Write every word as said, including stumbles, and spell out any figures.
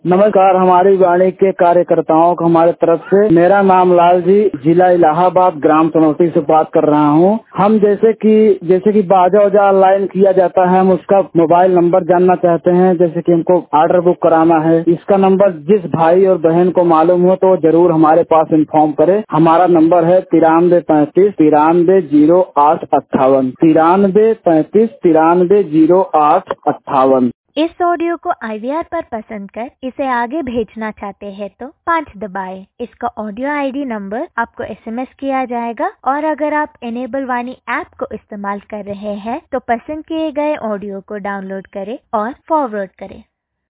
नमस्कार। हमारी वाणी के कार्यकर्ताओं को हमारे तरफ से मेरा नाम लाल जी, जिला इलाहाबाद, ग्राम तनौटी से बात कर रहा हूँ। हम जैसे कि जैसे कि बाजा वजा ऑनलाइन किया जाता है, हम उसका मोबाइल नंबर जानना चाहते हैं। जैसे कि हमको ऑर्डर बुक कराना है, इसका नंबर जिस भाई और बहन को मालूम हो तो जरूर हमारे पास इन्फॉर्म करे। हमारा नंबर है तिरानवे पैंतीस तिरानवे जीरो आठ अट्ठावन तिरानवे पैंतीस तिरानवे जीरो आठ अट्ठावन। इस ऑडियो को आई वी आर पर पसंद कर इसे आगे भेजना चाहते हैं तो पाँच दबाएं। इसका ऑडियो आई डी नंबर आपको एस एम एस किया जाएगा और अगर आप इनेबल वाणी ऐप को इस्तेमाल कर रहे हैं तो पसंद किए गए ऑडियो को डाउनलोड करें और फॉरवर्ड करें।